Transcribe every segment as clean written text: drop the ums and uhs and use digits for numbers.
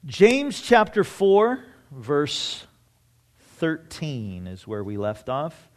James chapter 4, verse 13 is where we left off.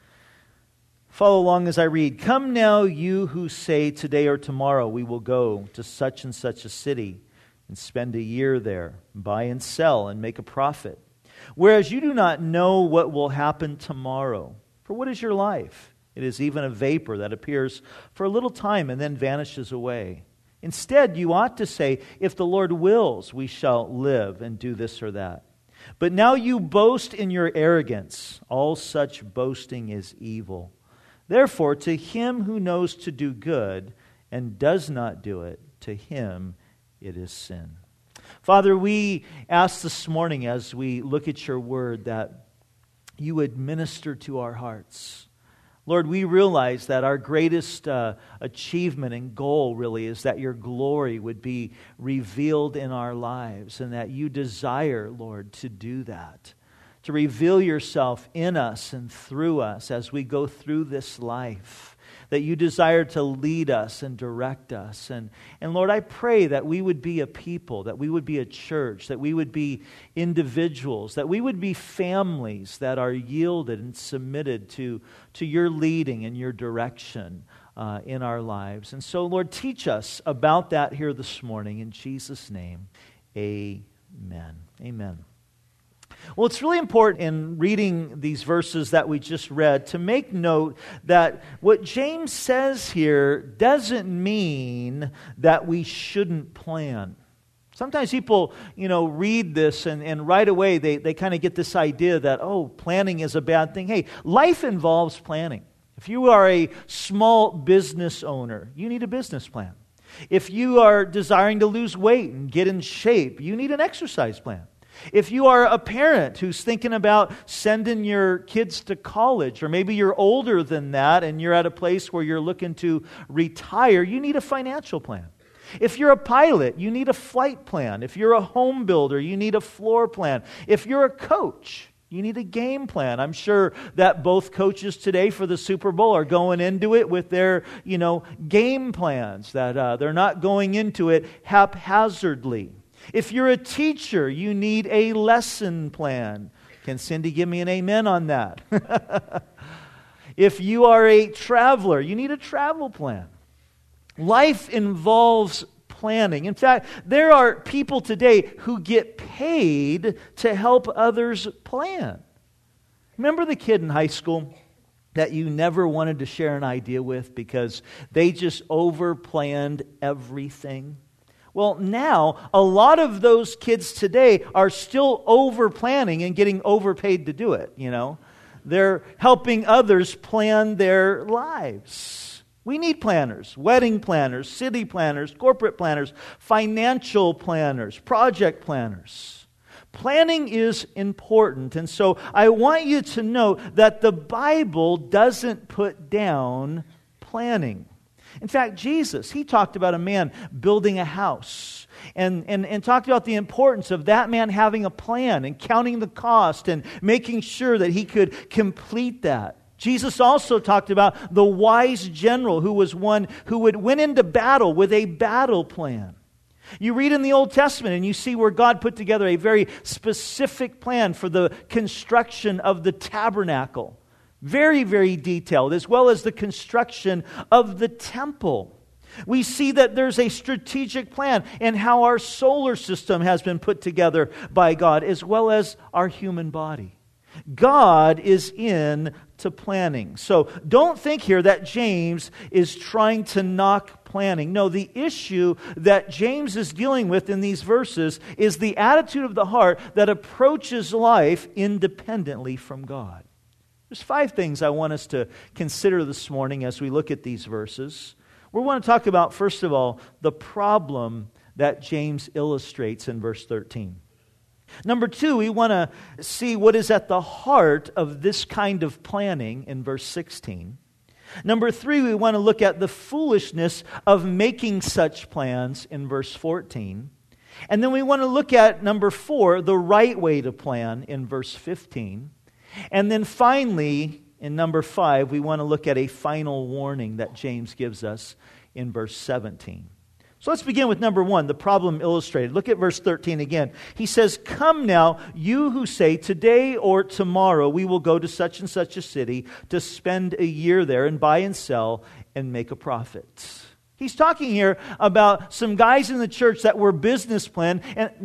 Follow along as I read. Come now, you who say today or tomorrow we will go to such and such a city and spend a year there, buy and sell and make a profit. Whereas you do not know what will happen tomorrow. For what is your life? It is even a vapor that appears for a little time and then vanishes away. Instead, you ought to say, if the Lord wills, we shall live and do this or that. But now you boast in your arrogance. All such boasting is evil. Therefore, to him who knows to do good and does not do it, to him it is sin. Father, we ask this morning as we look at your word that you would minister to our hearts. Lord, we realize that our greatest achievement and goal really is that your glory would be revealed in our lives and that you desire, Lord, to do that, to reveal yourself in us and through us as we go through this life, that you desire to lead us and direct us. And Lord, I pray that we would be a people, that we would be a church, that we would be individuals, that we would be families that are yielded and submitted to your leading and your direction in our lives. And so, Lord, teach us about that here this morning. In Jesus' name, amen. Amen. Well, it's really important in reading these verses that we just read to make note that what James says here doesn't mean that we shouldn't plan. Sometimes people, read this and right away they kind of get this idea that, planning is a bad thing. Hey, life involves planning. If you are a small business owner, you need a business plan. If you are desiring to lose weight and get in shape, you need an exercise plan. If you are a parent who's thinking about sending your kids to college, or maybe you're older than that and you're at a place where you're looking to retire, you need a financial plan. If you're a pilot, you need a flight plan. If you're a home builder, you need a floor plan. If you're a coach, you need a game plan. I'm sure that both coaches today for the Super Bowl are going into it with their, game plans, that they're not going into it haphazardly. If you're a teacher, you need a lesson plan. Can Cindy give me an amen on that? If you are a traveler, you need a travel plan. Life involves planning. In fact, there are people today who get paid to help others plan. Remember the kid in high school that you never wanted to share an idea with because they just over-planned everything? Well, now, a lot of those kids today are still over-planning and getting overpaid to do it, They're helping others plan their lives. We need planners, wedding planners, city planners, corporate planners, financial planners, project planners. Planning is important, and so I want you to know that the Bible doesn't put down planning. In fact, Jesus, he talked about a man building a house and talked about the importance of that man having a plan and counting the cost and making sure that he could complete that. Jesus also talked about the wise general who was one who went into battle with a battle plan. You read in the Old Testament and you see where God put together a very specific plan for the construction of the tabernacle. Very, very detailed, as well as the construction of the temple. We see that there's a strategic plan in how our solar system has been put together by God, as well as our human body. God is into planning. So don't think here that James is trying to knock planning. No, the issue that James is dealing with in these verses is the attitude of the heart that approaches life independently from God. There's 5 things I want us to consider this morning as we look at these verses. We want to talk about, first of all, the problem that James illustrates in verse 13. Number 2, we want to see what is at the heart of this kind of planning in verse 16. Number 3, we want to look at the foolishness of making such plans in verse 14. And then we want to look at, number 4, the right way to plan in verse 15. And then finally, in number 5, we want to look at a final warning that James gives us in verse 17. So let's begin with number 1, the problem illustrated. Look at verse 13 again. He says, "Come now, you who say, today or tomorrow we will go to such and such a city to spend a year there and buy and sell and make a profit." He's talking here about some guys in the church that were businessmen,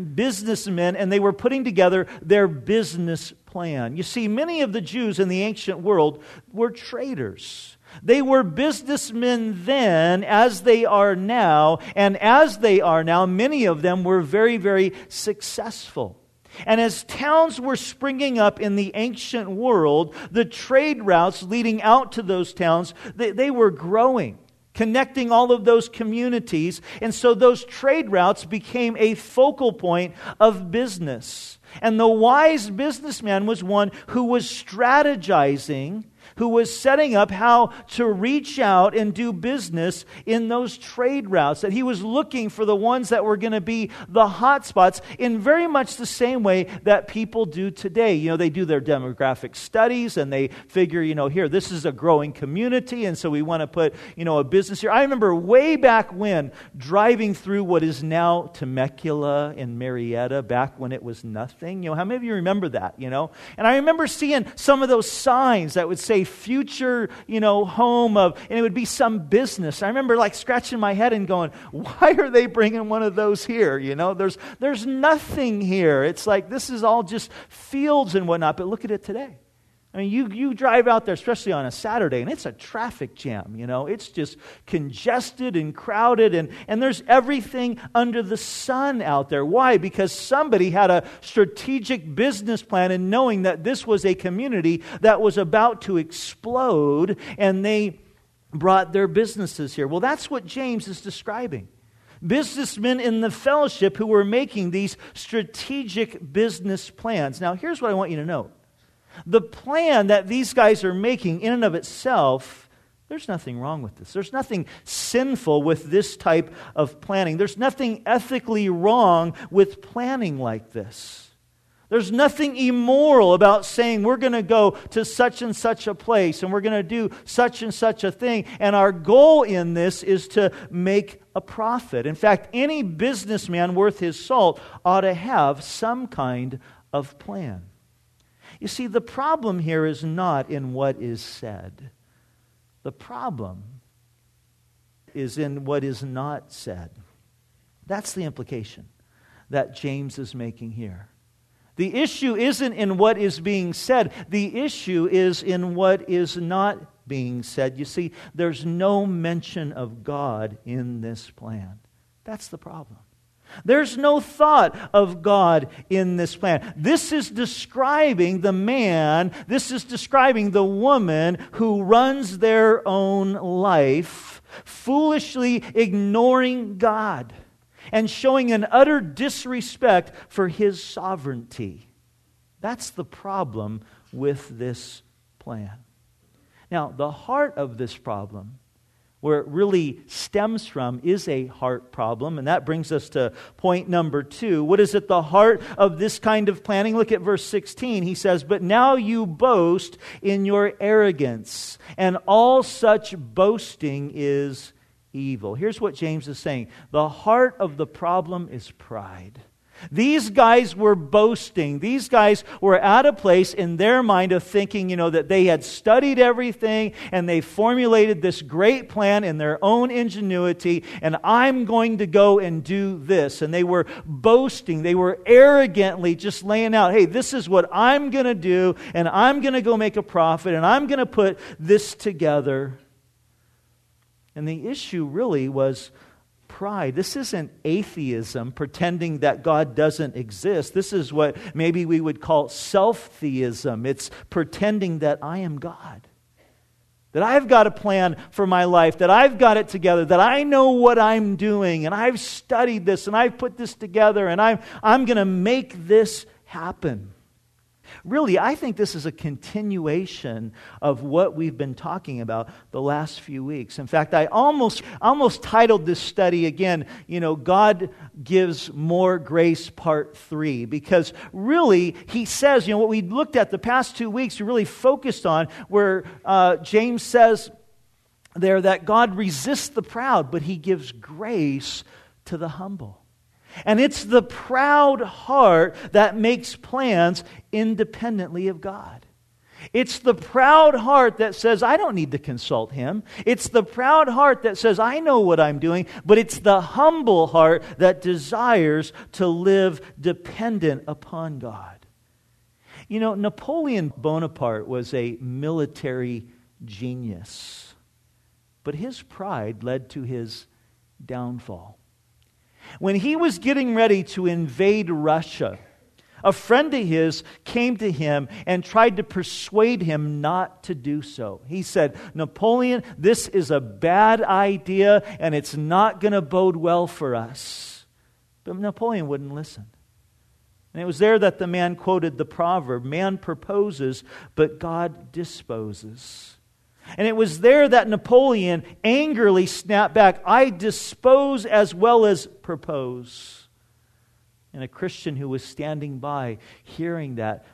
and they were putting together their business plan. You see, many of the Jews in the ancient world were traders. They were businessmen then as they are now, and as they are now, many of them were very, very successful. And as towns were springing up in the ancient world, the trade routes leading out to those towns, they were growing, connecting all of those communities. And so those trade routes became a focal point of business. And the wise businessman was one who was strategizing, who was setting up how to reach out and do business in those trade routes, that he was looking for the ones that were going to be the hot spots in very much the same way that people do today. You know, they do their demographic studies and they figure, here, this is a growing community, and so we want to put, a business here. I remember way back when, driving through what is now Temecula and Marietta, back when it was nothing. How many of you remember that, And I remember seeing some of those signs that would say future, home of, and it would be some business. I remember scratching my head and going, why are they bringing one of those here? There's nothing here. It's like this is all just fields and whatnot, but look at it today. I mean, you drive out there, especially on a Saturday, and it's a traffic jam, It's just congested and crowded, and there's everything under the sun out there. Why? Because somebody had a strategic business plan in knowing that this was a community that was about to explode, and they brought their businesses here. Well, that's what James is describing. Businessmen in the fellowship who were making these strategic business plans. Now, here's what I want you to know. The plan that these guys are making in and of itself, there's nothing wrong with this. There's nothing sinful with this type of planning. There's nothing ethically wrong with planning like this. There's nothing immoral about saying we're going to go to such and such a place and we're going to do such and such a thing. And our goal in this is to make a profit. In fact, any businessman worth his salt ought to have some kind of plan. You see, the problem here is not in what is said. The problem is in what is not said. That's the implication that James is making here. The issue isn't in what is being said. The issue is in what is not being said. You see, there's no mention of God in this plan. That's the problem. There's no thought of God in this plan. This is describing the man, this is describing the woman who runs their own life, foolishly ignoring God and showing an utter disrespect for His sovereignty. That's the problem with this plan. Now, the heart of this problem, where it really stems from, is a heart problem. And that brings us to point number 2. What is at the heart of this kind of planning? Look at verse 16. He says, "But now you boast in your arrogance, and all such boasting is evil." Here's what James is saying. The heart of the problem is pride. These guys were boasting. These guys were at a place in their mind of thinking, that they had studied everything and they formulated this great plan in their own ingenuity, and I'm going to go and do this. And they were boasting. They were arrogantly just laying out, hey, this is what I'm going to do, and I'm going to go make a profit, and I'm going to put this together. And the issue really was pride. This isn't atheism, pretending that God doesn't exist. This is what maybe we would call self-theism. It's pretending that I am God, that I've got a plan for my life, that I've got it together, that I know what I'm doing, and I've studied this, and I've put this together, and I'm going to make this happen. Really, I think this is a continuation of what we've been talking about the last few weeks. In fact, I almost titled this study again, God Gives More Grace Part 3, because really, he says, what we looked at the past 2 weeks, we really focused on where James says there that God resists the proud, but He gives grace to the humble. And it's the proud heart that makes plans independently of God. It's the proud heart that says, I don't need to consult Him. It's the proud heart that says, I know what I'm doing. But it's the humble heart that desires to live dependent upon God. You know, Napoleon Bonaparte was a military genius. But his pride led to his downfall. When he was getting ready to invade Russia, a friend of his came to him and tried to persuade him not to do so. He said, Napoleon, this is a bad idea and it's not going to bode well for us. But Napoleon wouldn't listen. And it was there that the man quoted the proverb, man proposes, but God disposes. And it was there that Napoleon angrily snapped back, I dispose as well as propose. And a Christian who was standing by, hearing that,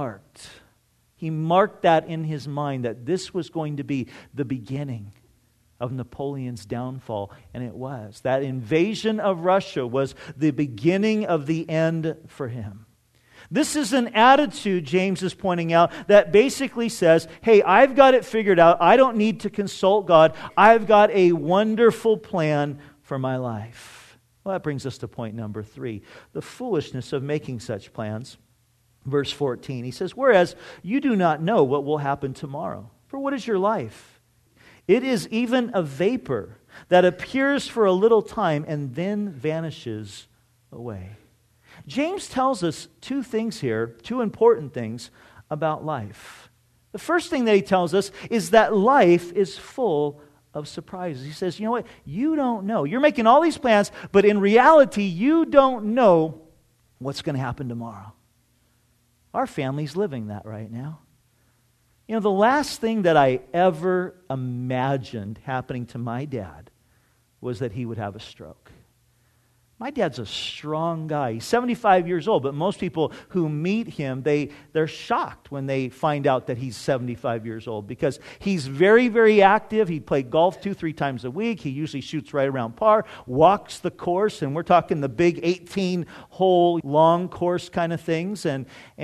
he marked that in his mind, that this was going to be the beginning of Napoleon's downfall. And it was. That invasion of Russia was the beginning of the end for him. This is an attitude, James is pointing out, that basically says, hey, I've got it figured out. I don't need to consult God. I've got a wonderful plan for my life. Well, that brings us to point number 3, the foolishness of making such plans. Verse 14, he says, whereas you do not know what will happen tomorrow. For what is your life? It is even a vapor that appears for a little time and then vanishes away. James tells us 2 things here, 2 important things about life. The first thing that he tells us is that life is full of surprises. He says, you know what? You don't know. You're making all these plans, but in reality, you don't know what's going to happen tomorrow. Our family's living that right now. You know, the last thing that I ever imagined happening to my dad was that he would have a stroke. My dad's a strong guy. He's 75 years old, but most people who meet him, they're shocked when they find out that he's 75 years old because he's very, very active. He plays golf 2-3 times a week. He usually shoots right around par, walks the course, and we're talking the big 18-hole long course kind of things. And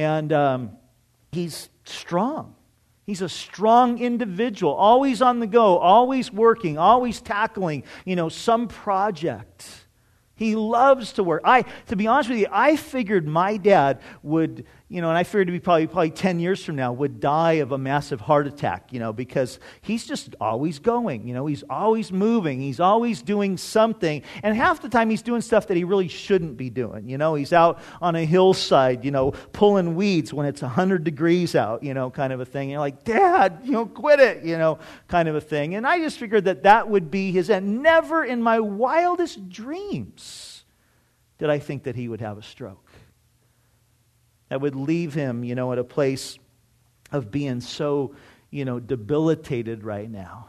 he's strong. He's a strong individual, always on the go, always working, always tackling, some project. He loves to work. To be honest with you, I figured my dad would, and I figured to be probably 10 years from now, would die of a massive heart attack, because he's just always going, he's always moving, he's always doing something. And half the time he's doing stuff that he really shouldn't be doing. He's out on a hillside, pulling weeds when it's 100 degrees out, kind of a thing. And you're like, Dad, quit it, kind of a thing. And I just figured that would be his end. Never in my wildest dreams did I think that he would have a stroke. That would leave him, at a place of being so, debilitated right now.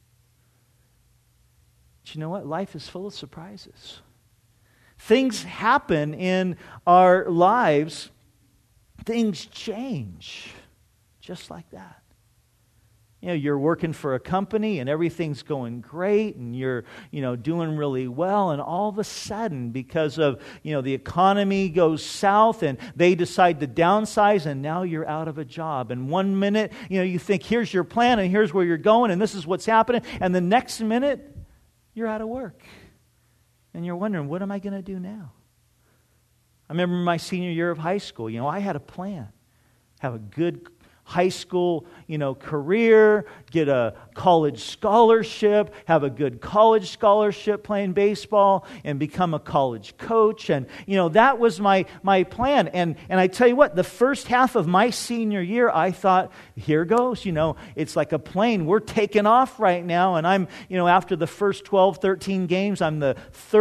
But you know what? Life is full of surprises. Things happen in our lives. Things change just like that. You're working for a company and everything's going great and you're, doing really well, and all of a sudden, because of, the economy goes south and they decide to downsize, and now you're out of a job. And 1 minute, you think here's your plan and here's where you're going and this is what's happening, and the next minute you're out of work. And you're wondering, what am I going to do now? I remember my senior year of high school, I had a plan. Have a good high school, career, get a college scholarship, have a good college scholarship playing baseball, and become a college coach. And, that was my plan. And I tell you what, the first half of my senior year, I thought, here goes, it's like a plane. We're taking off right now. And I'm, after the first 12, 13 games, I have the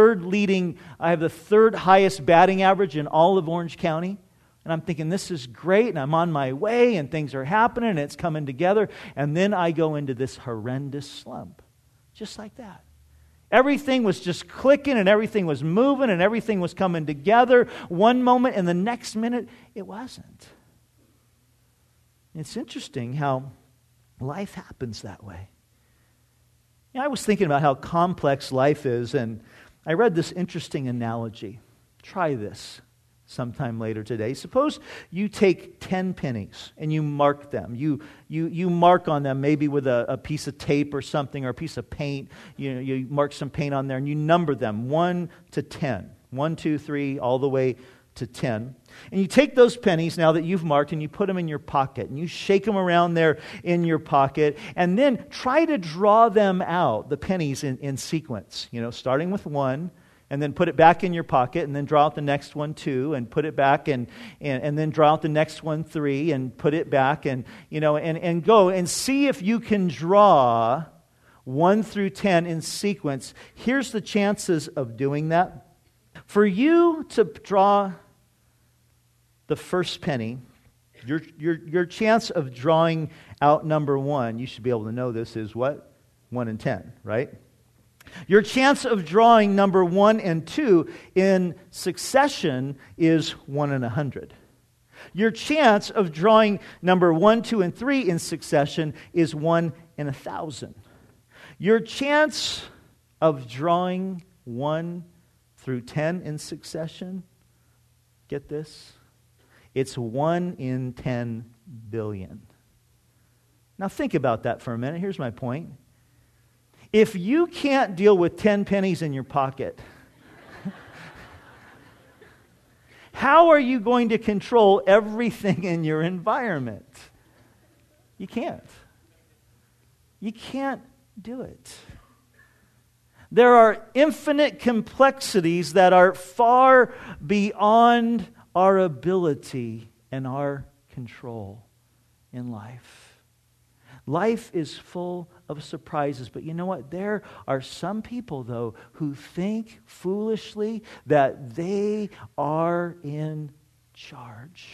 third highest batting average in all of Orange County. And I'm thinking, this is great, and I'm on my way, and things are happening, and it's coming together. And then I go into this horrendous slump. Just like that. Everything was just clicking, and everything was moving, and everything was coming together one moment, and the next minute, it wasn't. It's interesting how life happens that way. I was thinking about how complex life is, and I read this interesting analogy. Try this sometime later today. Suppose you take 10 pennies and you mark them. You mark on them maybe with a piece of tape or something, or a piece of paint. You mark some paint on there and you number them 1 to 10. 1, 2, 3, all the way to 10. And you take those pennies now that you've marked and you put them in your pocket and you shake them around there in your pocket, and then try to draw them out, the pennies in sequence, starting with 1, and then put it back in your pocket, and then draw out the next one 2, and put it back, and then draw out the next one 3, and put it back, and go and see if you can draw 1 through 10 in sequence. Here's the chances of doing that. For you to draw the first penny, your chance of drawing out number 1, you should be able to know this, is what? 1 in 10, right? Your chance of drawing number 1 and 2 in succession is 1 in 100. Your chance of drawing number 1, 2, and 3 in succession is 1 in 1,000. Your chance of drawing 1 through 10 in succession, get this, it's 1 in 10 billion. Now think about that for a minute. Here's my point. If you can't deal with 10 pennies in your pocket, how are you going to control everything in your environment? You can't. You can't do it. There are infinite complexities that are far beyond our ability and our control in life. Life is full of surprises, but you know what? There are some people, though, who think foolishly that they are in charge,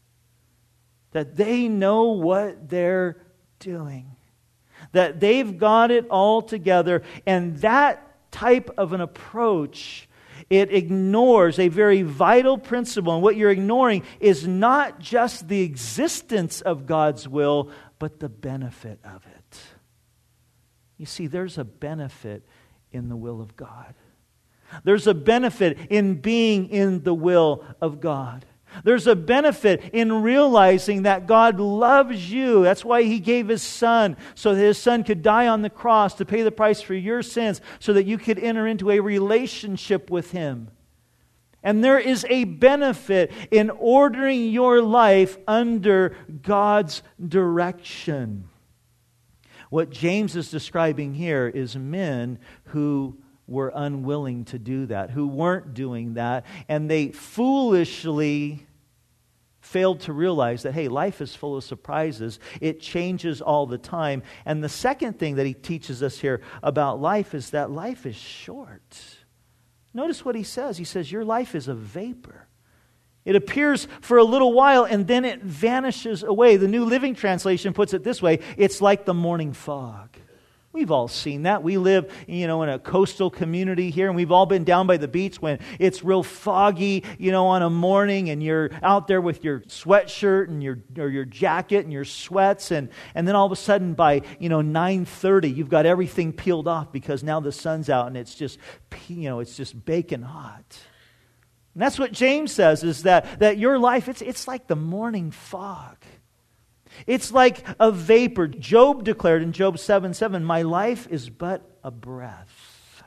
that they know what they're doing, that they've got it all together, and that type of an approach, it ignores a very vital principle, and what you're ignoring is not just the existence of God's will, but the benefit of it. You see, there's a benefit in the will of God. There's a benefit in being in the will of God. There's a benefit in realizing that God loves you. That's why He gave His Son, so that His Son could die on the cross to pay the price for your sins, so that you could enter into a relationship with Him. And there is a benefit in ordering your life under God's direction. What James is describing here is men who were unwilling to do that, who weren't doing that, and they foolishly failed to realize that, hey, life is full of surprises. It changes all the time. And the second thing that he teaches us here about life is that life is short. Notice what he says. He says, your life is a vapor. It appears for a little while and then it vanishes away. The New Living Translation puts it this way: it's like the morning fog. We've all seen that. We live, in a coastal community here, and we've all been down by the beach when it's real foggy, on a morning, and you're out there with your sweatshirt and your jacket and your sweats, and then all of a sudden by 9:30, you've got everything peeled off because now the sun's out and it's just baking hot. And that's what James says, is that your life, it's like the morning fog. It's like a vapor. Job declared in Job 7:7, my life is but a breath.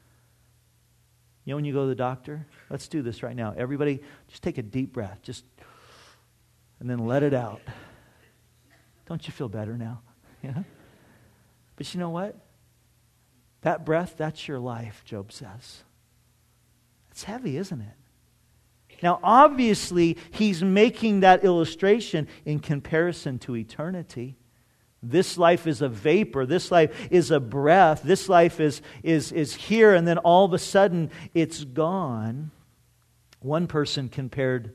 When you go to the doctor, let's do this right now. Everybody, just take a deep breath. And then let it out. Don't you feel better now? Yeah. But you know what? That breath, that's your life, Job says. It's heavy, isn't it? Now, obviously, he's making that illustration in comparison to eternity. This life is a vapor. This life is a breath. This life is here, and then all of a sudden, it's gone. One person compared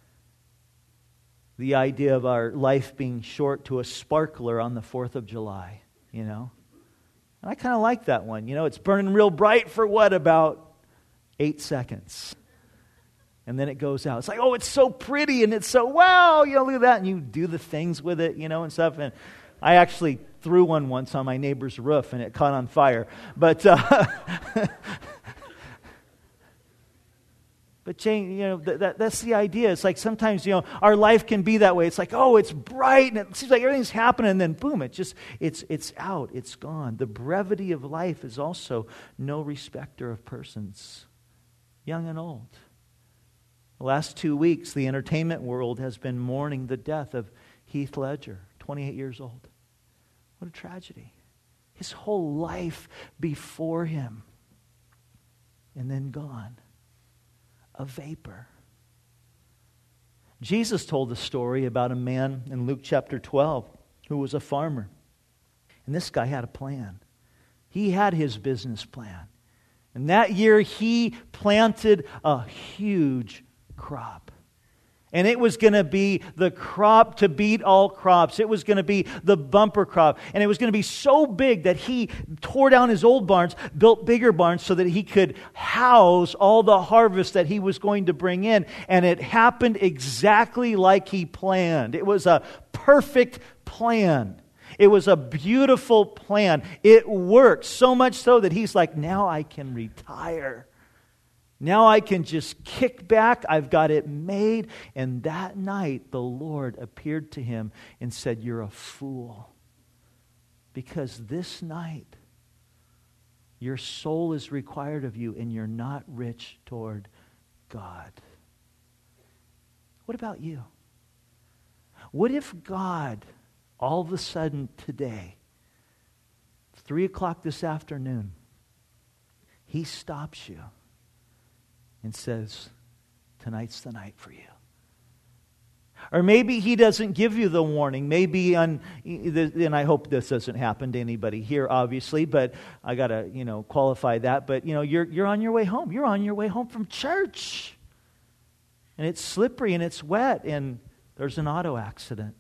the idea of our life being short to a sparkler on the 4th of July, And I kind of like that one. It's burning real bright for what, about 8 seconds. And then it goes out. It's like, oh, it's so pretty and it's so, wow, look at that. And you do the things with it, and stuff. And I actually threw one once on my neighbor's roof and it caught on fire. But But James, that's the idea. It's like sometimes, our life can be that way. It's like, oh, it's bright, and it seems like everything's happening, and then boom, it's out, it's gone. The brevity of life is also no respecter of persons, young and old. The last 2 weeks, the entertainment world has been mourning the death of Heath Ledger, 28 years old. What a tragedy. His whole life before him, and then gone. A vapor. Jesus told a story about a man in Luke chapter 12 who was a farmer. And this guy had a plan. He had his business plan. And that year he planted a huge crop. And it was going to be the crop to beat all crops. It was going to be the bumper crop. And it was going to be so big that he tore down his old barns, built bigger barns so that he could house all the harvest that he was going to bring in. And it happened exactly like he planned. It was a perfect plan. It was a beautiful plan. It worked so much so that he's like, now I can retire. Now I can just kick back. I've got it made. And that night, the Lord appeared to him and said, you're a fool. Because this night, your soul is required of you and you're not rich toward God. What about you? What if God, all of a sudden today, 3 o'clock this afternoon, He stops you and says, tonight's the night for you. Or maybe He doesn't give you the warning. Maybe, and I hope this doesn't happen to anybody here, obviously, but I got to, qualify that. But, you're on your way home. You're on your way home from church. And it's slippery and it's wet and there's an auto accident.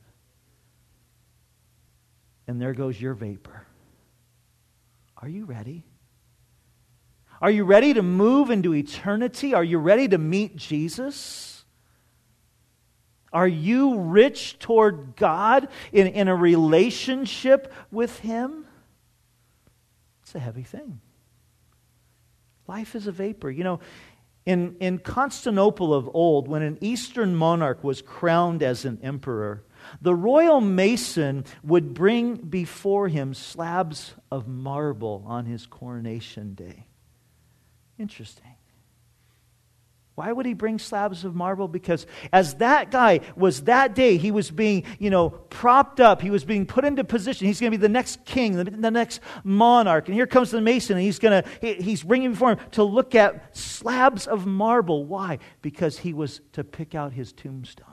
And there goes your vapor. Are you ready? Are you ready to move into eternity? Are you ready to meet Jesus? Are you rich toward God in a relationship with Him? It's a heavy thing. Life is a vapor. In Constantinople of old, when an Eastern monarch was crowned as an emperor, the royal mason would bring before him slabs of marble on his coronation day. Interesting. Why would he bring slabs of marble? Because as that guy was that day, he was being, propped up. He was being put into position. He's going to be the next king, the next monarch. And here comes the mason, and he's bringing before him to look at slabs of marble. Why? Because he was to pick out his tombstone.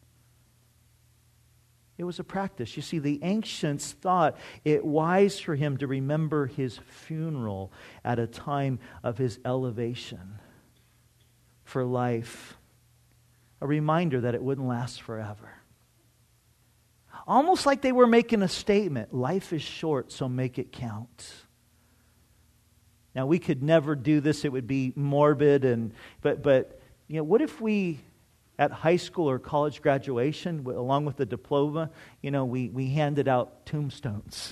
It was a practice. You see, the ancients thought it wise for him to remember his funeral at a time of his elevation for life. A reminder that it wouldn't last forever. Almost like they were making a statement. Life is short, so make it count. Now, we could never do this. It would be morbid. But what if we, at high school or college graduation, along with the diploma, we handed out tombstones,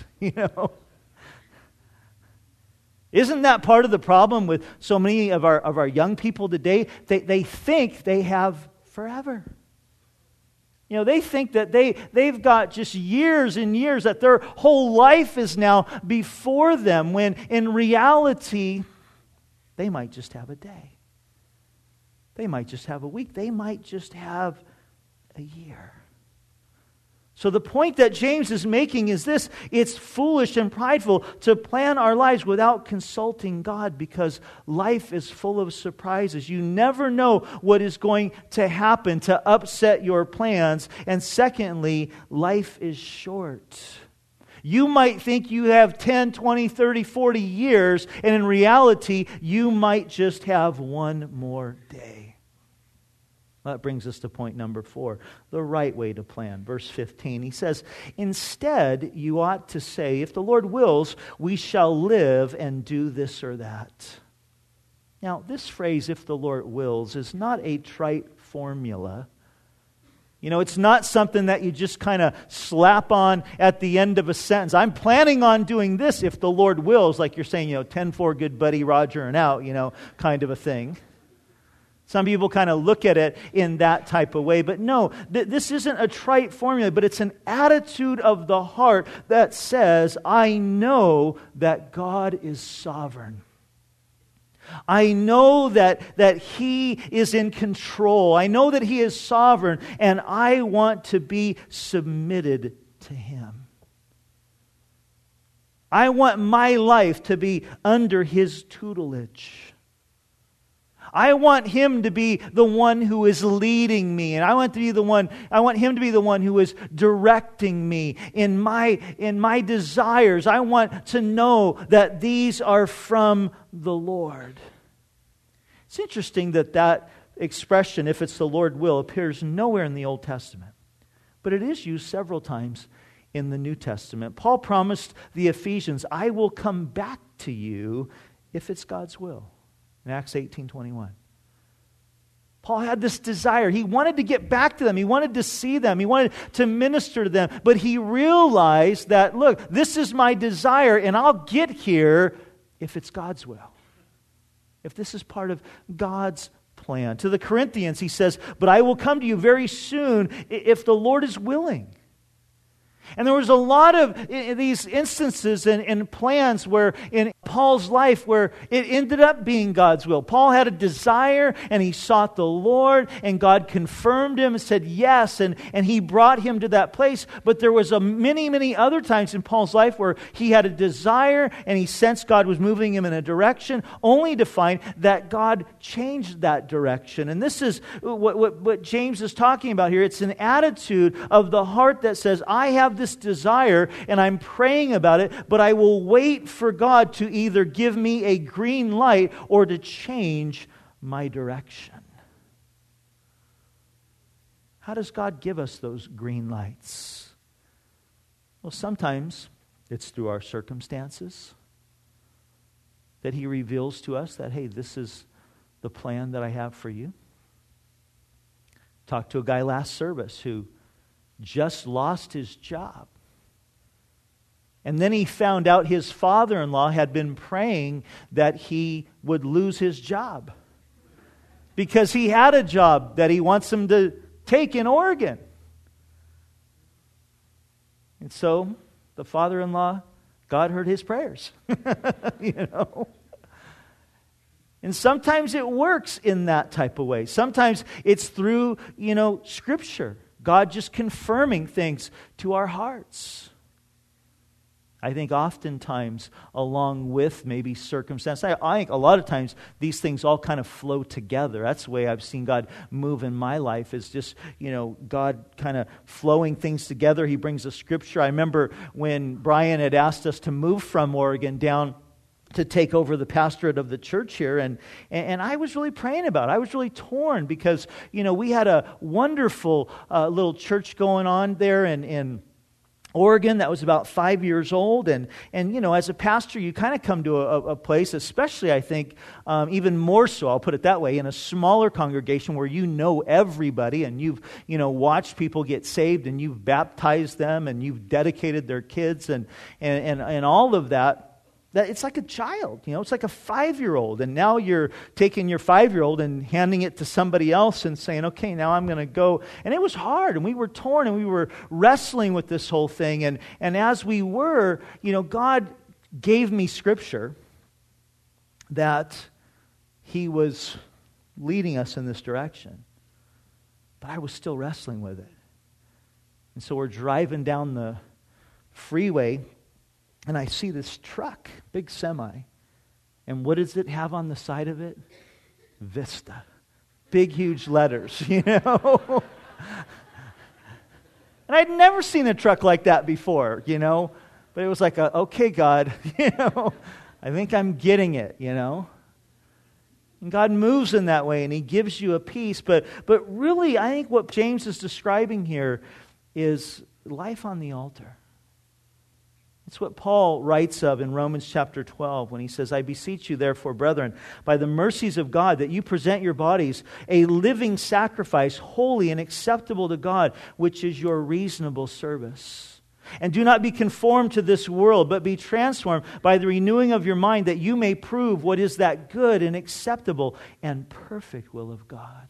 Isn't that part of the problem with so many of our young people today? They think they have forever. They think that they've got just years and years, that their whole life is now before them, when in reality, they might just have a day. They might just have a week. They might just have a year. So the point that James is making is this: it's foolish and prideful to plan our lives without consulting God, because life is full of surprises. You never know what is going to happen to upset your plans. And secondly, life is short. You might think you have 10, 20, 30, 40 years, and in reality, you might just have one more day. That brings us to point number 4, the right way to plan. Verse 15, he says, instead, you ought to say, if the Lord wills, we shall live and do this or that. Now, this phrase, if the Lord wills, is not a trite formula. It's not something that you just kind of slap on at the end of a sentence. I'm planning on doing this if the Lord wills, like you're saying, 10-4, good buddy, Roger, and out, kind of a thing. Some people kind of look at it in that type of way. But no, this isn't a trite formula, but it's an attitude of the heart that says, I know that God is sovereign. I know that He is in control. I know that He is sovereign, and I want to be submitted to Him. I want my life to be under His tutelage. I want Him to be the one who is leading me, and I want Him to be the one who is directing me in my desires. I want to know that these are from the Lord. It's interesting that expression, if it's the Lord will, appears nowhere in the Old Testament, but it is used several times in the New Testament. Paul promised the Ephesians, I will come back to you if it's God's will. In Acts 18:21. Paul had this desire. He wanted to get back to them. He wanted to see them. He wanted to minister to them. But he realized that, look, this is my desire, and I'll get here if it's God's will. If this is part of God's plan. To the Corinthians, he says, but I will come to you very soon if the Lord is willing. And there was a lot of these instances and plans where in Paul's life where it ended up being God's will. Paul had a desire and he sought the Lord, and God confirmed him and said yes, and he brought him to that place. But there was many other times in Paul's life where he had a desire and he sensed God was moving him in a direction, only to find that God changed that direction. And this is what James is talking about here. It's an attitude of the heart that says, I have this desire and I'm praying about it, but I will wait for God to either give me a green light or to change my direction. How does God give us those green lights? Well, sometimes it's through our circumstances that He reveals to us that, hey, this is the plan that I have for you. Talked to a guy last service who just lost his job. And then he found out his father-in-law had been praying that he would lose his job because he had a job that he wants him to take in Oregon. And so the father-in-law, God heard his prayers. And sometimes it works in that type of way. Sometimes it's through, Scripture. God just confirming things to our hearts. I think oftentimes, along with maybe circumstance, I think a lot of times these things all kind of flow together. That's the way I've seen God move in my life, is just, God kind of flowing things together. He brings a scripture. I remember when Brian had asked us to move from Oregon down to take over the pastorate of the church here, and I was really praying about it. I was really torn because, we had a wonderful little church going on there in Oregon that was about 5 years old, and as a pastor, you kind of come to a place, especially I think even more so, I'll put it that way, in a smaller congregation where you know everybody, and you've watched people get saved, and you've baptized them, and you've dedicated their kids, and all of that. That it's like a child, it's like a 5-year-old, and now you're taking your 5-year-old and handing it to somebody else and saying, okay, now I'm going to go. And it was hard, and we were torn, and we were wrestling with this whole thing. And as we were, God gave me scripture that He was leading us in this direction. But I was still wrestling with it. And so we're driving down the freeway, and I see this truck, big semi. And what does it have on the side of it? Vista. Big, huge letters, And I'd never seen a truck like that before, But it was like, okay, God, I think I'm getting it, And God moves in that way, and He gives you a peace. But really, I think what James is describing here is life on the altar. It's what Paul writes of in Romans chapter 12 when he says, I beseech you therefore, brethren, by the mercies of God, that you present your bodies a living sacrifice, holy and acceptable to God, which is your reasonable service. And do not be conformed to this world, but be transformed by the renewing of your mind, that you may prove what is that good and acceptable and perfect will of God.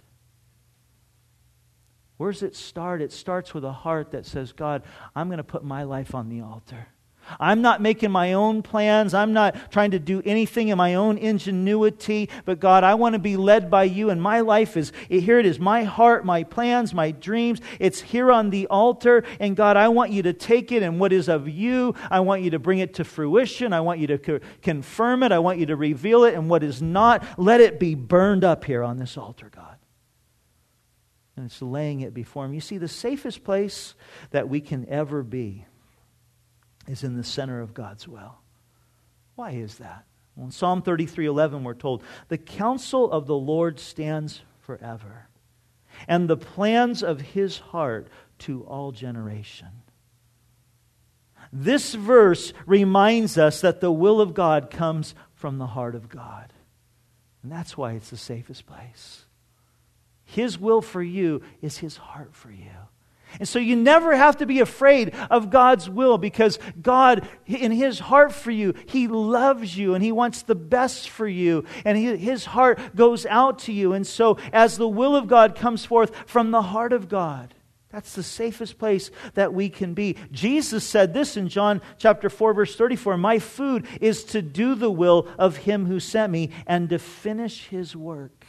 Where does it start? It starts with a heart that says, God, I'm going to put my life on the altar. I'm not making my own plans. I'm not trying to do anything in my own ingenuity. But God, I want to be led by you. And my life is, here it is, my heart, my plans, my dreams. It's here on the altar. And God, I want you to take it and what is of you. I want you to bring it to fruition. I want you to confirm it. I want you to reveal it. And what is not, let it be burned up here on this altar, God. And it's laying it before Him. You see, the safest place that we can ever be is in the center of God's will. Why is that? Well, in Psalm 33:11 we're told, the counsel of the Lord stands forever, and the plans of His heart to all generation. This verse reminds us that the will of God comes from the heart of God. And that's why it's the safest place. His will for you is His heart for you. And so you never have to be afraid of God's will, because God, in His heart for you, He loves you and He wants the best for you. And His heart goes out to you. And so as the will of God comes forth from the heart of God, that's the safest place that we can be. Jesus said this in John chapter 4, verse 34, my food is to do the will of Him who sent me and to finish His work.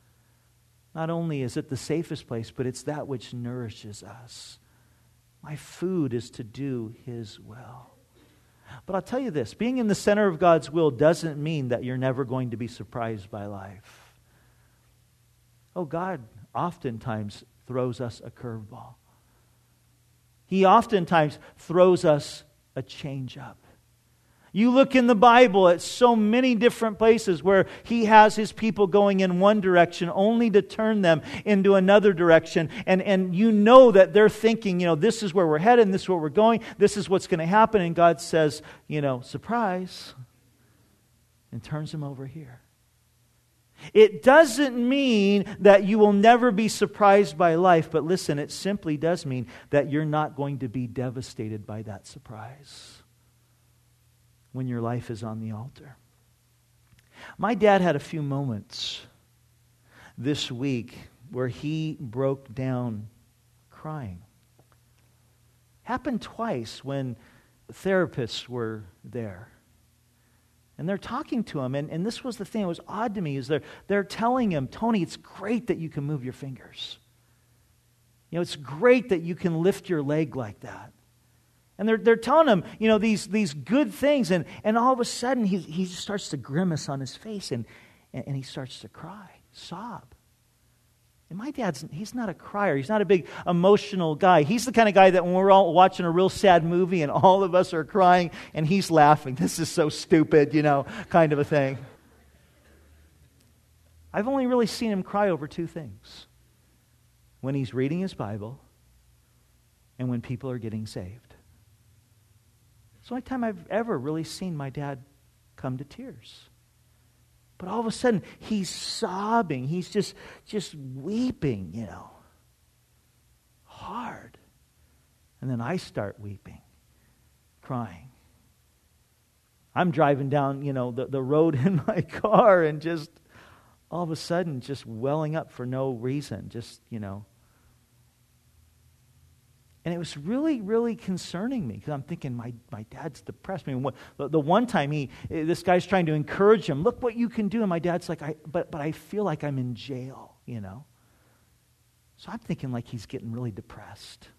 Not only is it the safest place, but it's that which nourishes us. My food is to do His will. But I'll tell you this, being in the center of God's will doesn't mean that you're never going to be surprised by life. Oh, God oftentimes throws us a curveball. He oftentimes throws us a change-up. You look in the Bible at so many different places where He has His people going in one direction only to turn them into another direction. And you know that they're thinking, this is where we're headed, and this is where we're going, this is what's going to happen. And God says, surprise, and turns them over here. It doesn't mean that you will never be surprised by life, but listen, it simply does mean that you're not going to be devastated by that surprise when your life is on the altar. My dad had a few moments this week where he broke down crying. Happened twice when therapists were there. And they're talking to him, and this was the thing that was odd to me, is they're telling him, Tony, it's great that you can move your fingers. It's great that you can lift your leg like that. And they're telling him, these good things, and all of a sudden he just starts to grimace on his face, and he starts to cry, sob. And my he's not a crier. He's not a big emotional guy. He's the kind of guy that when we're all watching a real sad movie and all of us are crying and he's laughing, this is so stupid, kind of a thing. I've only really seen him cry over two things: when he's reading his Bible and when people are getting saved. It's the only time I've ever really seen my dad come to tears. But all of a sudden, he's sobbing. He's just weeping, hard. And then I start weeping, crying. I'm driving down, the road in my car and just all of a sudden just welling up for no reason, And it was really, really concerning me, because I'm thinking, my dad's depressed. The one time this guy's trying to encourage him, look what you can do. And my dad's like, but I feel like I'm in jail, So I'm thinking like he's getting really depressed.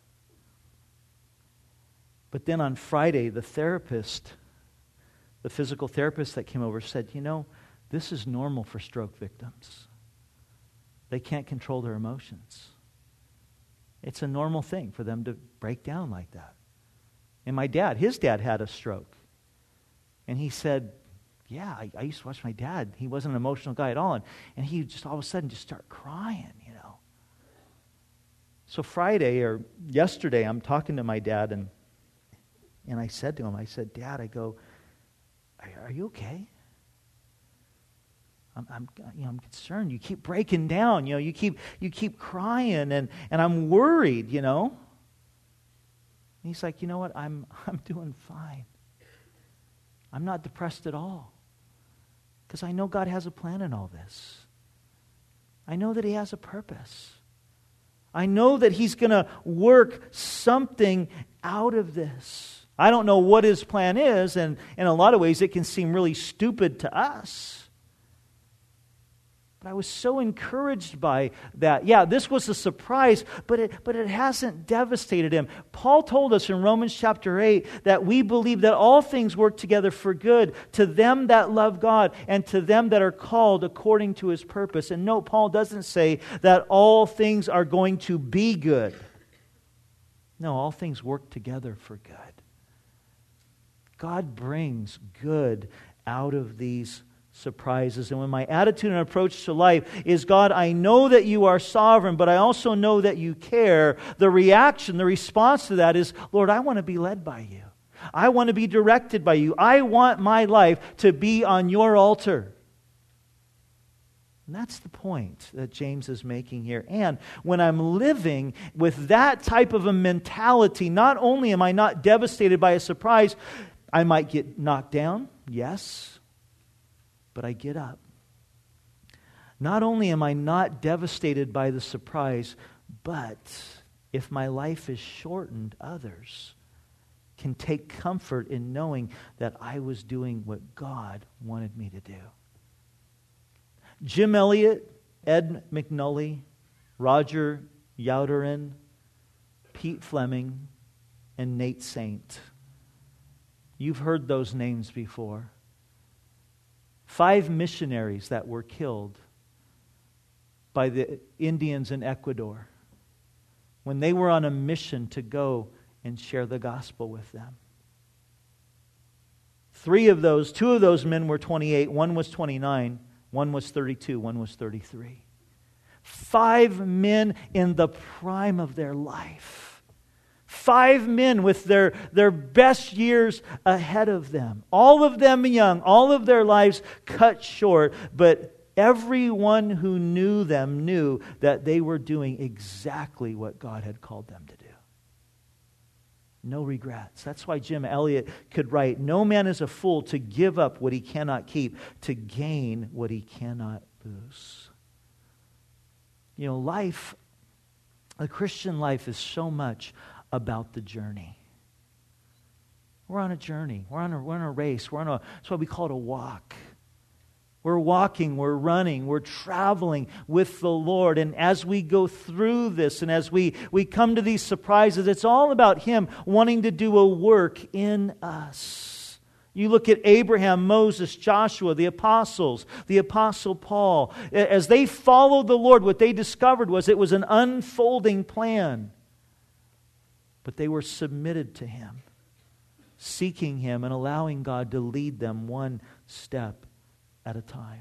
But then on Friday, the physical therapist that came over said, this is normal for stroke victims. They can't control their emotions. It's a normal thing for them to break down like that. And his dad had a stroke. And he said, yeah, I used to watch my dad. He wasn't an emotional guy at all. And he just all of a sudden just start crying, So Friday or yesterday, I'm talking to my dad, and I said to him, Dad, are you okay? I'm concerned. You keep breaking down. You keep crying, and I'm worried. He he's like, you know what? I'm doing fine. I'm not depressed at all. Because I know God has a plan in all this. I know that He has a purpose. I know that He's going to work something out of this. I don't know what His plan is, and in a lot of ways it can seem really stupid to us. But I was so encouraged by that. Yeah, this was a surprise, but it hasn't devastated him. Paul told us in Romans chapter 8 that we believe that all things work together for good to them that love God and to them that are called according to His purpose. And note, Paul doesn't say that all things are going to be good. No, all things work together for good. God brings good out of these surprises. And when my attitude and approach to life is, God, I know that You are sovereign, but I also know that You care, the reaction, the response to that is, Lord, I want to be led by You. I want to be directed by You. I want my life to be on Your altar. And that's the point that James is making here. And when I'm living with that type of a mentality, not only am I not devastated by a surprise, I might get knocked down, yes, but I get up. Not only am I not devastated by the surprise, but if my life is shortened, others can take comfort in knowing that I was doing what God wanted me to do. Jim Elliot, Ed McNulty, Roger Youderian, Pete Fleming, and Nate Saint. You've heard those names before. 5 missionaries that were killed by the Indians in Ecuador when they were on a mission to go and share the gospel with them. 2 of those men were 28, one was 29, one was 32, one was 33. 5 men in the prime of their life. 5 men with their best years ahead of them. All of them young, all of their lives cut short, but everyone who knew them knew that they were doing exactly what God had called them to do. No regrets. That's why Jim Elliot could write, "No man is a fool to give up what he cannot keep, to gain what he cannot lose." You know, life, a Christian life, is so much about the journey. We're on a journey. We're on a race. That's why we call it a walk. We're walking, we're running, we're traveling with the Lord. And as we go through this and as we come to these surprises, it's all about Him wanting to do a work in us. You look at Abraham, Moses, Joshua, the apostles, the Apostle Paul. As they followed the Lord, what they discovered was it was an unfolding plan. But they were submitted to Him, seeking Him and allowing God to lead them one step at a time.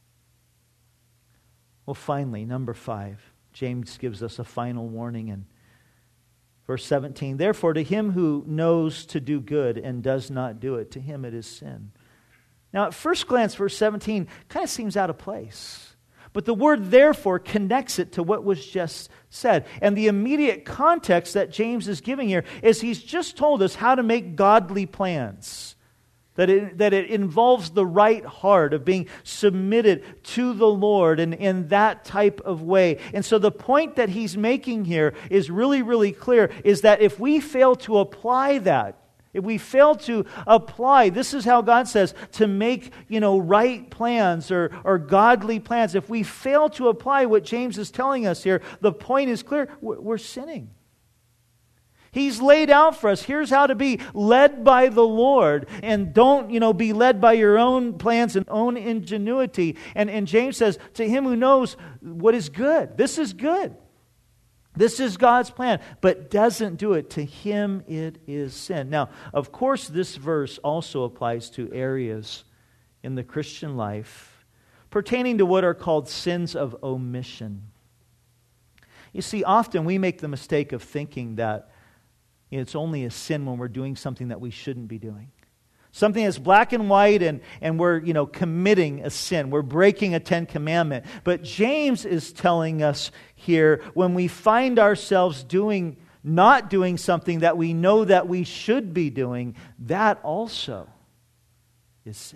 Well, finally, number 5, James gives us a final warning in verse 17. Therefore, to him who knows to do good and does not do it, to him it is sin. Now, at first glance, verse 17 kind of seems out of place. But the word therefore connects it to what was just said. And the immediate context that James is giving here is he's just told us how to make godly plans. That it involves the right heart of being submitted to the Lord and in that type of way. And so the point that he's making here is really, really clear, is that if we fail to apply that, if we fail to apply, this is how God says, to make, right plans or godly plans. If we fail to apply what James is telling us here, the point is clear, we're sinning. He's laid out for us, here's how to be led by the Lord. And don't, be led by your own plans and own ingenuity. And James says, to him who knows what is good, this is good. This is God's plan, but doesn't do it, to him it is sin. Now, of course, this verse also applies to areas in the Christian life pertaining to what are called sins of omission. You see, often we make the mistake of thinking that it's only a sin when we're doing something that we shouldn't be doing. Something that's black and white and we're, committing a sin. We're breaking a 10 commandment. But James is telling us here, when we find ourselves doing not doing something that we know that we should be doing, that also is sin.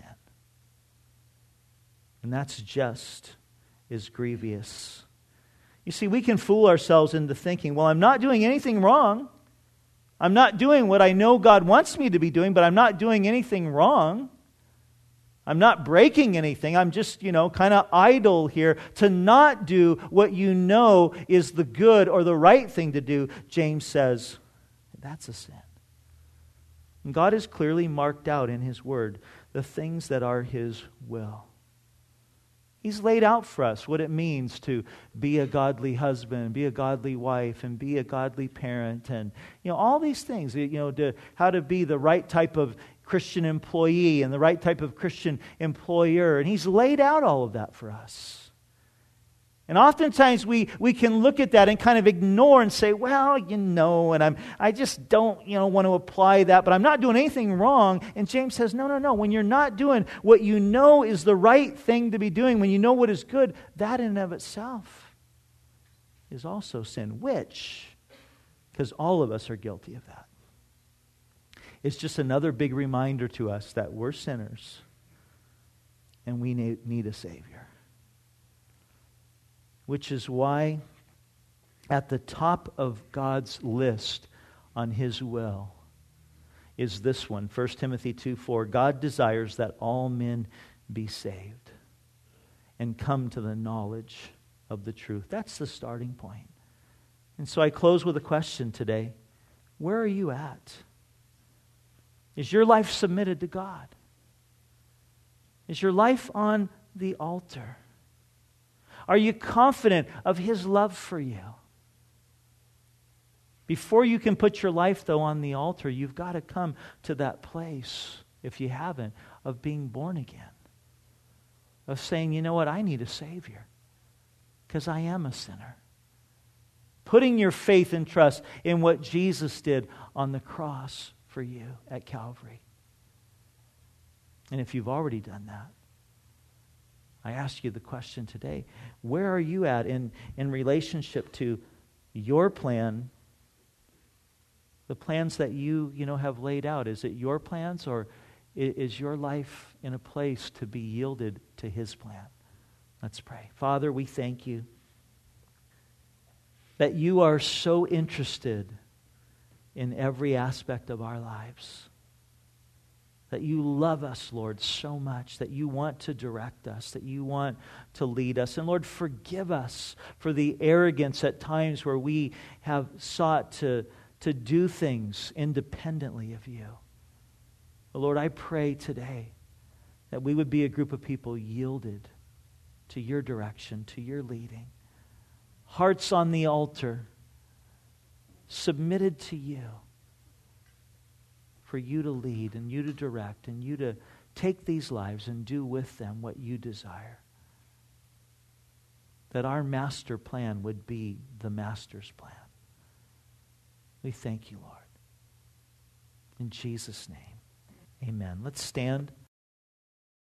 And that's just as grievous. You see, we can fool ourselves into thinking, well, I'm not doing anything wrong. I'm not doing what I know God wants me to be doing, but I'm not doing anything wrong. I'm not breaking anything. I'm just, kind of idle here. To not do what you know is the good or the right thing to do, James says, that's a sin. And God has clearly marked out in His Word the things that are His will. He's laid out for us what it means to be a godly husband, be a godly wife, and be a godly parent, and all these things. How to be the right type of Christian employee and the right type of Christian employer, and He's laid out all of that for us. And oftentimes we can look at that and kind of ignore and say, well, and I just don't want to apply that, but I'm not doing anything wrong. And James says, no. When you're not doing what you know is the right thing to be doing, when you know what is good, that in and of itself is also sin, because all of us are guilty of that. It's just another big reminder to us that we're sinners and we need a Savior. Which is why at the top of God's list on His will is this one, 1 Timothy 2:4. God desires that all men be saved and come to the knowledge of the truth. That's the starting point. And so I close with a question today. Where are you at? Is your life submitted to God? Is your life on the altar? Are you confident of His love for you? Before you can put your life, though, on the altar, you've got to come to that place, if you haven't, of being born again. Of saying, you know what, I need a Savior because I am a sinner. Putting your faith and trust in what Jesus did on the cross for you at Calvary. And if you've already done that, I ask you the question today, where are you at in relationship to your plan, the plans that you have laid out? Is it your plans, or is your life in a place to be yielded to His plan? Let's pray. Father, we thank You that You are so interested in every aspect of our lives. That You love us, Lord, so much, that You want to direct us, that You want to lead us. And Lord, forgive us for the arrogance at times where we have sought to do things independently of You. But Lord, I pray today that we would be a group of people yielded to Your direction, to Your leading. Hearts on the altar, submitted to You. For You to lead and You to direct and You to take these lives and do with them what You desire. That our master plan would be the Master's plan. We thank You, Lord. In Jesus' name, amen. Let's stand.